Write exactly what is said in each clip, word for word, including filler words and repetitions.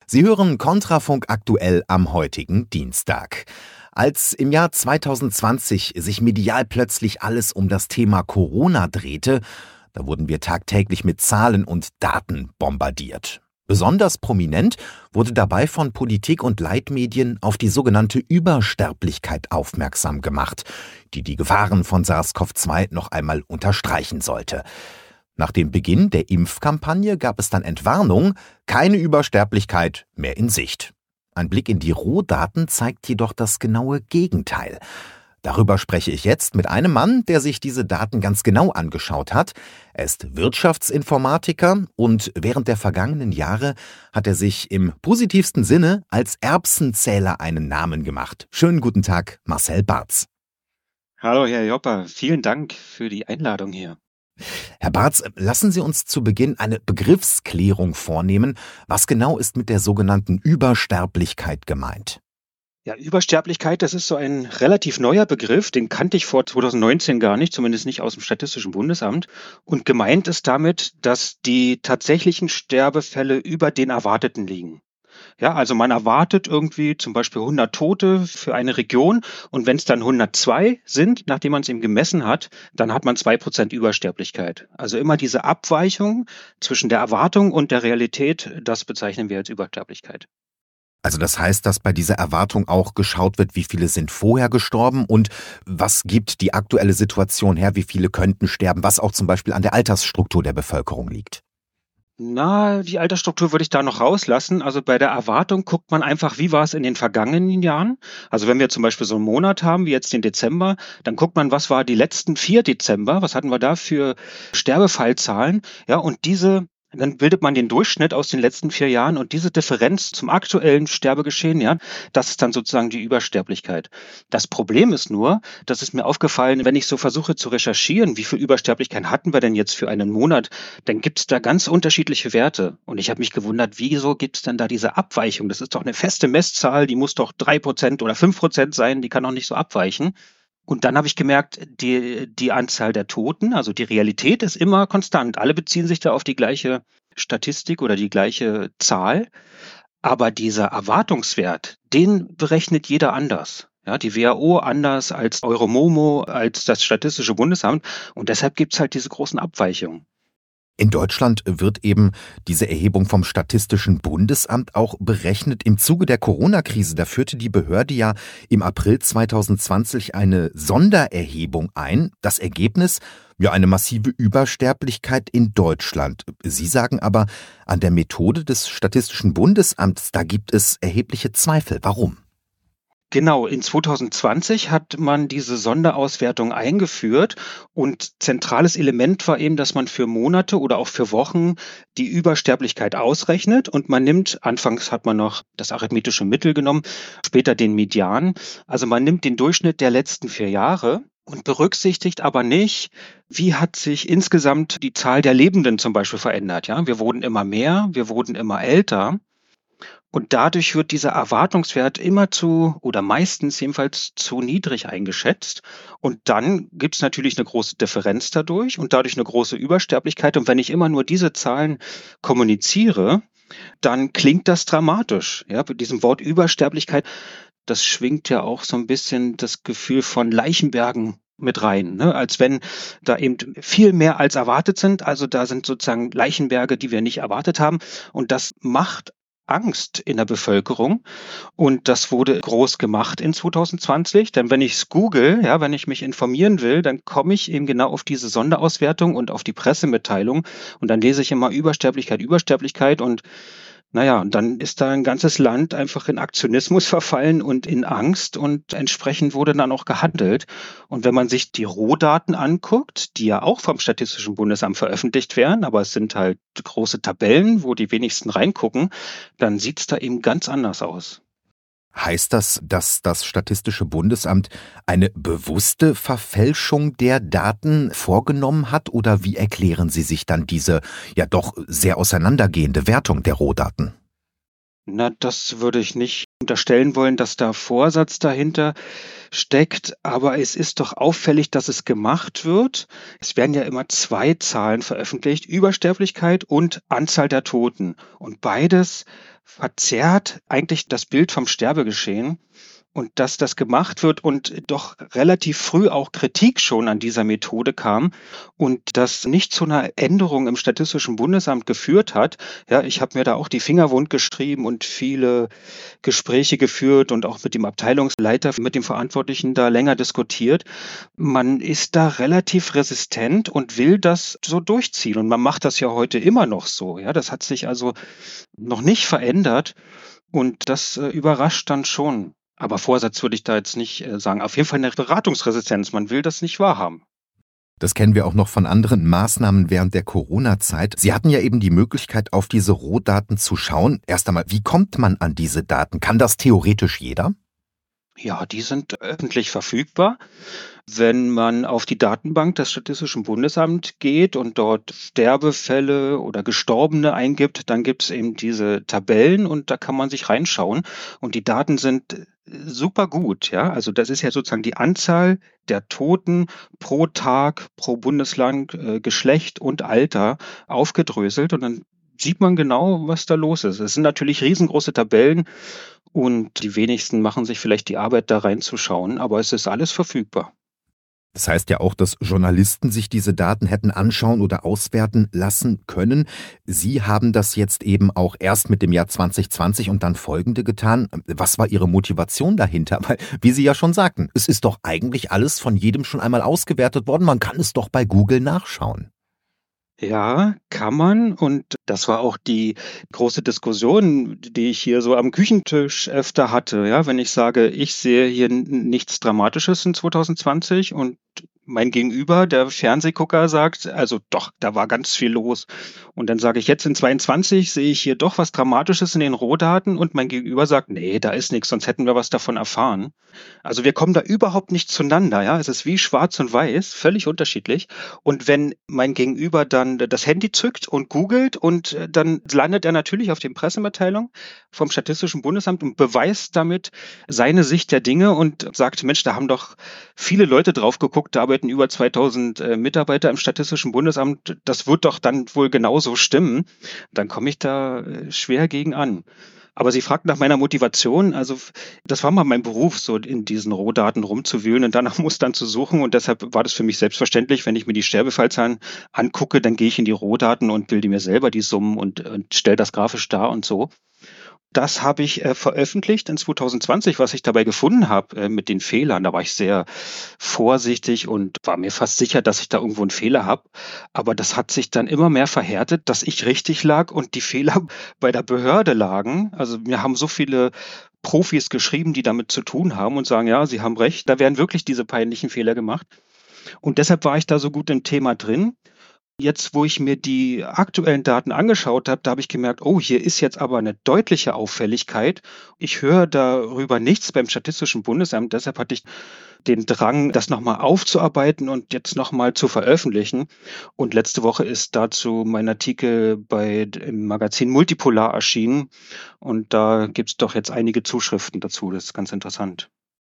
Sie hören Kontrafunk aktuell am heutigen Dienstag. Als im Jahr zweitausendzwanzig sich medial plötzlich alles um das Thema Corona drehte, da wurden wir tagtäglich mit Zahlen und Daten bombardiert. Besonders prominent wurde dabei von Politik und Leitmedien auf die sogenannte Übersterblichkeit aufmerksam gemacht, die die Gefahren von SARS-C o V zwei noch einmal unterstreichen sollte. Nach dem Beginn der Impfkampagne gab es dann Entwarnung, keine Übersterblichkeit mehr in Sicht. Ein Blick in die Rohdaten zeigt jedoch das genaue Gegenteil. Darüber spreche ich jetzt mit einem Mann, der sich diese Daten ganz genau angeschaut hat. Er ist Wirtschaftsinformatiker und während der vergangenen Jahre hat er sich im positivsten Sinne als Erbsenzähler einen Namen gemacht. Schönen guten Tag, Marcel Barz. Hallo Herr Joppa, vielen Dank für die Einladung hier. Herr Barz, lassen Sie uns zu Beginn eine Begriffsklärung vornehmen. Was genau ist mit der sogenannten Übersterblichkeit gemeint? Ja, Übersterblichkeit, das ist so ein relativ neuer Begriff, den kannte ich vor zweitausendneunzehn gar nicht, zumindest nicht aus dem Statistischen Bundesamt. Und gemeint ist damit, dass die tatsächlichen Sterbefälle über den erwarteten liegen. Ja, also man erwartet irgendwie zum Beispiel hundert Tote für eine Region und wenn es dann hundertzwei sind, nachdem man es eben gemessen hat, dann hat man zwei Prozent Übersterblichkeit. Also immer diese Abweichung zwischen der Erwartung und der Realität, das bezeichnen wir als Übersterblichkeit. Also das heißt, dass bei dieser Erwartung auch geschaut wird, wie viele sind vorher gestorben und was gibt die aktuelle Situation her, wie viele könnten sterben, was auch zum Beispiel an der Altersstruktur der Bevölkerung liegt. Na, die Altersstruktur würde ich da noch rauslassen. Also bei der Erwartung guckt man einfach, wie war es in den vergangenen Jahren. Also wenn wir zum Beispiel so einen Monat haben, wie jetzt den Dezember, dann guckt man, was war die letzten vier Dezember, was hatten wir da für Sterbefallzahlen. Ja, und diese Dann bildet man den Durchschnitt aus den letzten vier Jahren und diese Differenz zum aktuellen Sterbegeschehen, ja, das ist dann sozusagen die Übersterblichkeit. Das Problem ist nur, das ist mir aufgefallen, wenn ich so versuche zu recherchieren, wie viel Übersterblichkeit hatten wir denn jetzt für einen Monat, dann gibt es da ganz unterschiedliche Werte. Und ich habe mich gewundert, wieso gibt es denn da diese Abweichung? Das ist doch eine feste Messzahl, die muss doch drei Prozent oder fünf Prozent sein, die kann doch nicht so abweichen. Und dann habe ich gemerkt, die, die Anzahl der Toten, also die Realität ist immer konstant. Alle beziehen sich da auf die gleiche Statistik oder die gleiche Zahl. Aber dieser Erwartungswert, den berechnet jeder anders. Ja, die W H O anders als Euromomo, als das Statistische Bundesamt. Und deshalb gibt es halt diese großen Abweichungen. In Deutschland wird eben diese Erhebung vom Statistischen Bundesamt auch berechnet im Zuge der Corona-Krise. Da führte die Behörde ja im April zweitausendzwanzig eine Sondererhebung ein. Das Ergebnis? Ja, eine massive Übersterblichkeit in Deutschland. Sie sagen aber, an der Methode des Statistischen Bundesamts, da gibt es erhebliche Zweifel. Warum? Genau, in zweitausendzwanzig hat man diese Sonderauswertung eingeführt und zentrales Element war eben, dass man für Monate oder auch für Wochen die Übersterblichkeit ausrechnet und man nimmt, anfangs hat man noch das arithmetische Mittel genommen, später den Median, also man nimmt den Durchschnitt der letzten vier Jahre und berücksichtigt aber nicht, wie hat sich insgesamt die Zahl der Lebenden zum Beispiel verändert. Ja, wir wurden immer mehr, wir wurden immer älter. Und dadurch wird dieser Erwartungswert immer zu, oder meistens jedenfalls zu niedrig eingeschätzt. Und dann gibt es natürlich eine große Differenz dadurch und dadurch eine große Übersterblichkeit. Und wenn ich immer nur diese Zahlen kommuniziere, dann klingt das dramatisch. Ja, mit diesem Wort Übersterblichkeit, das schwingt ja auch so ein bisschen das Gefühl von Leichenbergen mit rein, ne? Als wenn da eben viel mehr als erwartet sind. Also da sind sozusagen Leichenberge, die wir nicht erwartet haben. Und das macht Angst in der Bevölkerung und das wurde groß gemacht in zweitausendzwanzig, denn wenn ich es google, ja, wenn ich mich informieren will, dann komme ich eben genau auf diese Sonderauswertung und auf die Pressemitteilung und dann lese ich immer Übersterblichkeit, Übersterblichkeit und naja, und dann ist da ein ganzes Land einfach in Aktionismus verfallen und in Angst und entsprechend wurde dann auch gehandelt. Und wenn man sich die Rohdaten anguckt, die ja auch vom Statistischen Bundesamt veröffentlicht werden, aber es sind halt große Tabellen, wo die wenigsten reingucken, dann sieht es da eben ganz anders aus. Heißt das, dass das Statistische Bundesamt eine bewusste Verfälschung der Daten vorgenommen hat? Oder wie erklären Sie sich dann diese ja doch sehr auseinandergehende Wertung der Rohdaten? Na, das würde ich nicht unterstellen wollen, dass da Vorsatz dahinter steckt, aber es ist doch auffällig, dass es gemacht wird. Es werden ja immer zwei Zahlen veröffentlicht, Übersterblichkeit und Anzahl der Toten. Und beides verzerrt eigentlich das Bild vom Sterbegeschehen. Und dass das gemacht wird und doch relativ früh auch Kritik schon an dieser Methode kam und das nicht zu einer Änderung im Statistischen Bundesamt geführt hat. Ja, ich habe mir da auch die Finger wund geschrieben und viele Gespräche geführt und auch mit dem Abteilungsleiter, mit dem Verantwortlichen da länger diskutiert. Man ist da relativ resistent und will das so durchziehen. Und man macht das ja heute immer noch so. Ja, das hat sich also noch nicht verändert und das äh, überrascht dann schon. Aber Vorsatz würde ich da jetzt nicht äh, sagen. Auf jeden Fall eine Beratungsresistenz. Man will das nicht wahrhaben. Das kennen wir auch noch von anderen Maßnahmen während der Corona-Zeit. Sie hatten ja eben die Möglichkeit, auf diese Rohdaten zu schauen. Erst einmal, wie kommt man an diese Daten? Kann das theoretisch jeder? Ja, die sind öffentlich verfügbar. Wenn man auf die Datenbank des Statistischen Bundesamts geht und dort Sterbefälle oder Gestorbene eingibt, dann gibt es eben diese Tabellen und da kann man sich reinschauen. Und die Daten sind äh, super gut, ja. Also das ist ja sozusagen die Anzahl der Toten pro Tag, pro Bundesland, äh, Geschlecht und Alter aufgedröselt und dann sieht man genau, was da los ist. Es sind natürlich riesengroße Tabellen und die wenigsten machen sich vielleicht die Arbeit, da reinzuschauen, aber es ist alles verfügbar. Das heißt ja auch, dass Journalisten sich diese Daten hätten anschauen oder auswerten lassen können. Sie haben das jetzt eben auch erst mit dem Jahr zwanzig zwanzig und dann folgende getan. Was war Ihre Motivation dahinter? Weil, wie Sie ja schon sagten, es ist doch eigentlich alles von jedem schon einmal ausgewertet worden. Man kann es doch bei Google nachschauen. Ja, kann man. Und das war auch die große Diskussion, die ich hier so am Küchentisch öfter hatte. Ja, wenn ich sage, ich sehe hier n- nichts Dramatisches in zwanzig zwanzig und mein Gegenüber, der Fernsehgucker, sagt, also doch, da war ganz viel los. Und dann sage ich, jetzt in zweiundzwanzig sehe ich hier doch was Dramatisches in den Rohdaten und mein Gegenüber sagt, nee, da ist nichts, sonst hätten wir was davon erfahren. Also wir kommen da überhaupt nicht zueinander, ja. Es ist wie schwarz und weiß, völlig unterschiedlich. Und wenn mein Gegenüber dann das Handy zückt und googelt und äh, dann landet er natürlich auf den Pressemitteilungen vom Statistischen Bundesamt und beweist damit seine Sicht der Dinge und sagt, Mensch, da haben doch viele Leute drauf geguckt, da arbeiten über zweitausend äh, Mitarbeiter im Statistischen Bundesamt, das wird doch dann wohl genauso stimmen. Dann komme ich da äh, schwer gegen an. Aber Sie fragten nach meiner Motivation. Also f- das war mal mein Beruf, so in diesen Rohdaten rumzuwühlen und danach Mustern zu suchen. Und deshalb war das für mich selbstverständlich, wenn ich mir die Sterbefallzahlen angucke, dann gehe ich in die Rohdaten und bilde mir selber die Summen und, und stelle das grafisch dar und so. Das habe ich äh, veröffentlicht in zwanzig zwanzig, was ich dabei gefunden habe äh, mit den Fehlern. Da war ich sehr vorsichtig und war mir fast sicher, dass ich da irgendwo einen Fehler habe. Aber das hat sich dann immer mehr verhärtet, dass ich richtig lag und die Fehler bei der Behörde lagen. Also mir haben so viele Profis geschrieben, die damit zu tun haben und sagen, ja, sie haben recht, da werden wirklich diese peinlichen Fehler gemacht. Und deshalb war ich da so gut im Thema drin. Jetzt, wo ich mir die aktuellen Daten angeschaut habe, da habe ich gemerkt, oh, hier ist jetzt aber eine deutliche Auffälligkeit. Ich höre darüber nichts beim Statistischen Bundesamt. Deshalb hatte ich den Drang, das nochmal aufzuarbeiten und jetzt nochmal zu veröffentlichen. Und letzte Woche ist dazu mein Artikel bei, im Magazin Multipolar erschienen. Und da gibt es doch jetzt einige Zuschriften dazu. Das ist ganz interessant.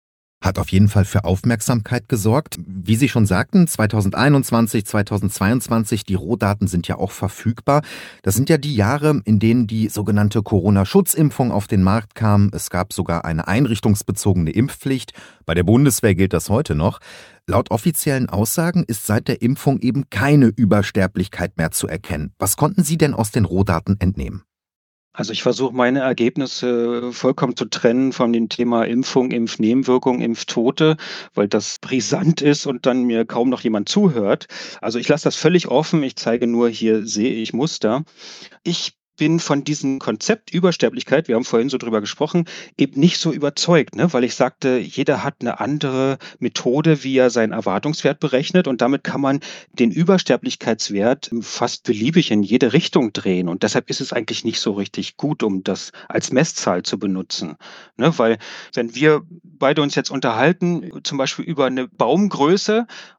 Hat auf jeden Fall für Aufmerksamkeit gesorgt. Wie Sie schon sagten, zwanzig einundzwanzig, zwanzig zweiundzwanzig, die Rohdaten sind ja auch verfügbar. Das sind ja die Jahre, in denen die sogenannte Corona-Schutzimpfung auf den Markt kam. Es gab sogar eine einrichtungsbezogene Impfpflicht. Bei der Bundeswehr gilt das heute noch. Laut offiziellen Aussagen ist seit der Impfung eben keine Übersterblichkeit mehr zu erkennen. Was konnten Sie denn aus den Rohdaten entnehmen? Also ich versuche meine Ergebnisse vollkommen zu trennen von dem Thema Impfung, Impfnebenwirkung, Impftote, weil das brisant ist und dann mir kaum noch jemand zuhört. Also ich lasse das völlig offen. Ich zeige nur, hier sehe ich Muster. Ich bin von diesem Konzept Übersterblichkeit, wir haben vorhin so drüber gesprochen, eben nicht so überzeugt, ne? Weil ich sagte, jeder hat eine andere Methode, wie er seinen Erwartungswert berechnet und damit kann man den Übersterblichkeitswert fast beliebig in jede Richtung drehen und deshalb ist es eigentlich nicht so richtig gut, um das als Messzahl zu benutzen, ne? Weil wenn wir beide uns jetzt unterhalten, zum Beispiel über eine Baumgröße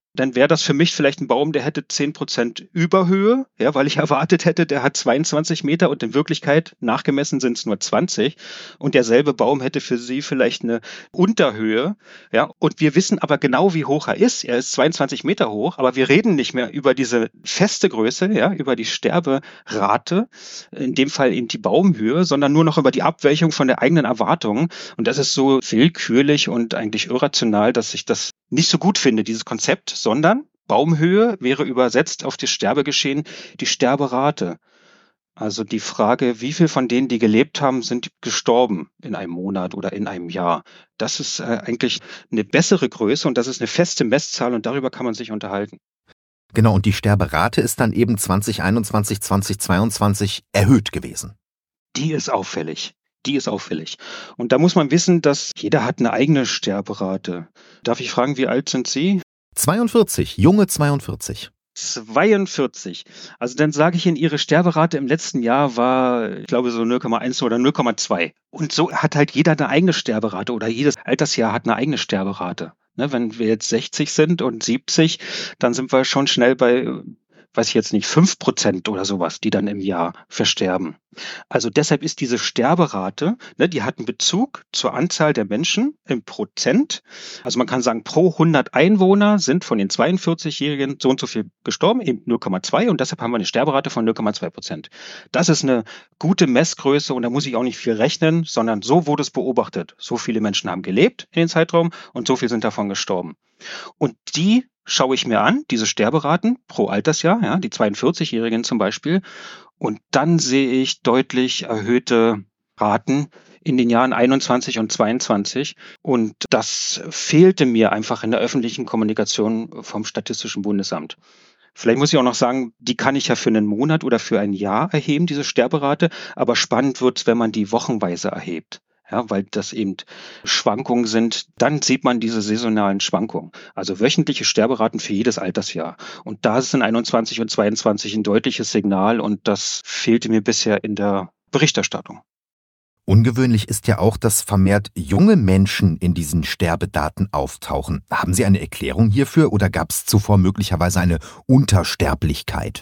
dann wäre das für mich vielleicht ein Baum, der hätte zehn Prozent Überhöhe, ja, weil ich erwartet hätte, der hat zweiundzwanzig Meter und in Wirklichkeit nachgemessen sind es nur zwanzig. Und derselbe Baum hätte für Sie vielleicht eine Unterhöhe, ja. Und wir wissen aber genau, wie hoch er ist. Er ist zweiundzwanzig Meter hoch, aber wir reden nicht mehr über diese feste Größe, ja, über die Sterberate, in dem Fall eben die Baumhöhe, sondern nur noch über die Abweichung von der eigenen Erwartung. Und das ist so willkürlich und eigentlich irrational, dass ich das nicht so gut finde, dieses Konzept, sondern Baumhöhe wäre übersetzt auf das Sterbegeschehen die Sterberate. Also die Frage, wie viel von denen, die gelebt haben, sind gestorben in einem Monat oder in einem Jahr. Das ist äh, eigentlich eine bessere Größe und das ist eine feste Messzahl und darüber kann man sich unterhalten. Genau, und die Sterberate ist dann eben zwanzig einundzwanzig, zwanzig zweiundzwanzig erhöht gewesen. Die ist auffällig. Die ist auffällig. Und da muss man wissen, dass jeder hat eine eigene Sterberate. Darf ich fragen, wie alt sind Sie? zweiundvierzig, junge zweiundvierzig. zweiundvierzig. Also dann sage ich Ihnen, Ihre Sterberate im letzten Jahr war, ich glaube, so null Komma eins oder null Komma zwei. Und so hat halt jeder eine eigene Sterberate oder jedes Altersjahr hat eine eigene Sterberate. Ne, wenn wir jetzt sechzig sind und siebzig, dann sind wir schon schnell bei, weiß ich jetzt nicht, fünf Prozent oder sowas, die dann im Jahr versterben. Also deshalb ist diese Sterberate, ne, die hat einen Bezug zur Anzahl der Menschen im Prozent. Also man kann sagen, pro hundert Einwohner sind von den zweiundvierzigjährigen so und so viel gestorben, eben null Komma zwei und deshalb haben wir eine Sterberate von null Komma zwei Prozent. Das ist eine gute Messgröße und da muss ich auch nicht viel rechnen, sondern so wurde es beobachtet. So viele Menschen haben gelebt in den Zeitraum und so viel sind davon gestorben. Und die schaue ich mir an, diese Sterberaten pro Altersjahr, ja, die zweiundvierzigjährigen zum Beispiel. Und dann sehe ich deutlich erhöhte Raten in den Jahren einundzwanzig und zweiundzwanzig. Und das fehlte mir einfach in der öffentlichen Kommunikation vom Statistischen Bundesamt. Vielleicht muss ich auch noch sagen, die kann ich ja für einen Monat oder für ein Jahr erheben, diese Sterberate. Aber spannend wird es, wenn man die wochenweise erhebt. Ja, weil das eben Schwankungen sind, dann sieht man diese saisonalen Schwankungen. Also wöchentliche Sterberaten für jedes Altersjahr. Und da ist in einundzwanzig und zweiundzwanzig ein deutliches Signal und das fehlte mir bisher in der Berichterstattung. Ungewöhnlich ist ja auch, dass vermehrt junge Menschen in diesen Sterbedaten auftauchen. Haben Sie eine Erklärung hierfür oder gab es zuvor möglicherweise eine Untersterblichkeit?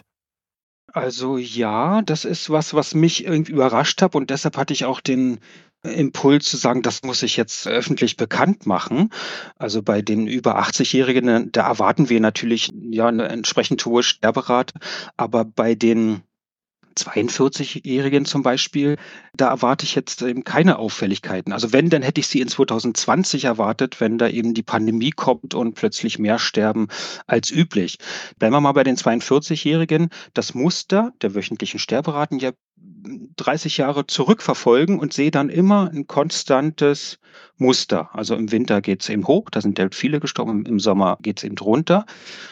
Also ja, das ist was, was mich irgendwie überrascht hat und deshalb hatte ich auch den Impuls zu sagen, das muss ich jetzt öffentlich bekannt machen. Also bei den über achtzigjährigen, da erwarten wir natürlich ja eine entsprechend hohe Sterberate, aber bei den zweiundvierzigjährigen zum Beispiel, da erwarte ich jetzt eben keine Auffälligkeiten. Also wenn, dann hätte ich sie in zweitausendzwanzig erwartet, wenn da eben die Pandemie kommt und plötzlich mehr sterben als üblich. Bleiben wir mal bei den zweiundvierzigjährigen. Das Muster der wöchentlichen Sterberaten ja dreißig Jahre zurückverfolgen und sehe dann immer ein konstantes Muster. Also im Winter geht es eben hoch, da sind halt viele gestorben, im Sommer geht es eben runter.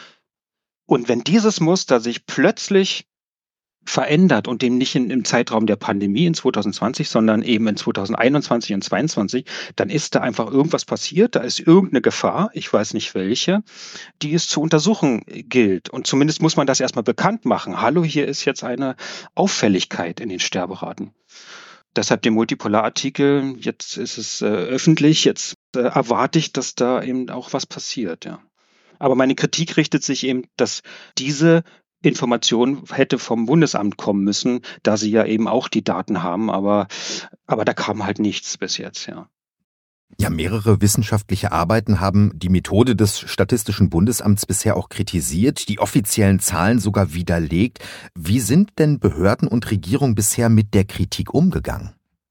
Und wenn dieses Muster sich plötzlich verändert und dem nicht in, im Zeitraum der Pandemie in zweitausendzwanzig, sondern eben in zweitausendeinundzwanzig und zweitausendzweiundzwanzig, dann ist da einfach irgendwas passiert, da ist irgendeine Gefahr, ich weiß nicht welche, die es zu untersuchen gilt. Und zumindest muss man das erstmal bekannt machen. Hallo, hier ist jetzt eine Auffälligkeit in den Sterberaten. Deshalb den Multipolar-Artikel, jetzt ist es äh, öffentlich, jetzt äh, erwarte ich, dass da eben auch was passiert, ja. Aber meine Kritik richtet sich eben, dass diese Information hätte vom Bundesamt kommen müssen, da sie ja eben auch die Daten haben, aber, aber da kam halt nichts bis jetzt, ja. Ja, mehrere wissenschaftliche Arbeiten haben die Methode des Statistischen Bundesamts bisher auch kritisiert, die offiziellen Zahlen sogar widerlegt. Wie sind denn Behörden und Regierung bisher mit der Kritik umgegangen?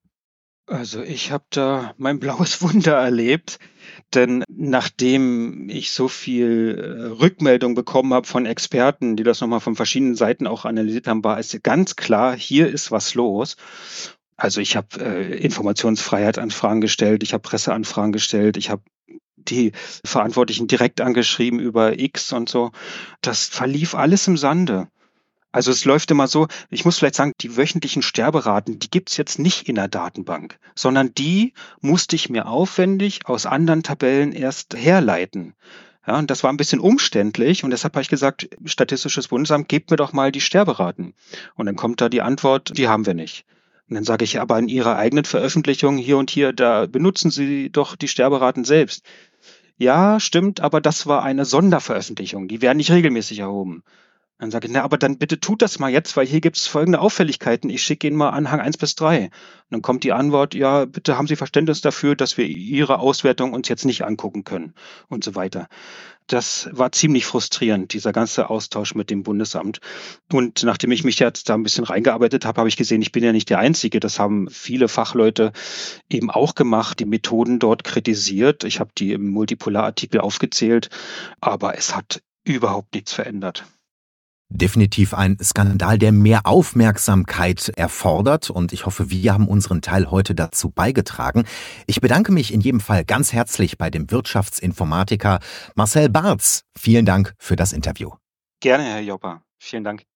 Also ich habe da mein blaues Wunder erlebt, denn nachdem ich so viel äh, Rückmeldung bekommen habe von Experten, die das nochmal von verschiedenen Seiten auch analysiert haben, war es ganz klar, hier ist was los. Also ich habe äh, Informationsfreiheitsanfragen gestellt, ich habe Presseanfragen gestellt, ich habe die Verantwortlichen direkt angeschrieben über X und so. Das verlief alles im Sande. Also es läuft immer so, ich muss vielleicht sagen, die wöchentlichen Sterberaten, die gibt's jetzt nicht in der Datenbank, sondern die musste ich mir aufwendig aus anderen Tabellen erst herleiten. Ja, und das war ein bisschen umständlich und deshalb habe ich gesagt, Statistisches Bundesamt, gebt mir doch mal die Sterberaten. Und dann kommt da die Antwort, die haben wir nicht. Und dann sage ich, aber in Ihrer eigenen Veröffentlichung hier und hier, da benutzen Sie doch die Sterberaten selbst. Ja, stimmt, aber das war eine Sonderveröffentlichung, die werden nicht regelmäßig erhoben. Dann sage ich: „Na, aber dann bitte tut das mal jetzt, weil hier gibt's folgende Auffälligkeiten. Ich schicke Ihnen mal Anhang eins bis drei.“ Und dann kommt die Antwort: „Ja, bitte haben Sie Verständnis dafür, dass wir Ihre Auswertung uns jetzt nicht angucken können“ und so weiter. Das war ziemlich frustrierend, dieser ganze Austausch mit dem Bundesamt. Und nachdem ich mich jetzt da ein bisschen reingearbeitet habe, habe ich gesehen, ich bin ja nicht der Einzige. Das haben viele Fachleute eben auch gemacht, die Methoden dort kritisiert. Ich habe die im Multipolar-Artikel aufgezählt, aber es hat überhaupt nichts verändert. Definitiv ein Skandal, der mehr Aufmerksamkeit erfordert, und ich hoffe, wir haben unseren Teil heute dazu beigetragen. Ich bedanke mich in jedem Fall ganz herzlich bei dem Wirtschaftsinformatiker Marcel Barz. Vielen Dank für das Interview. Gerne, Herr Joppa. Vielen Dank.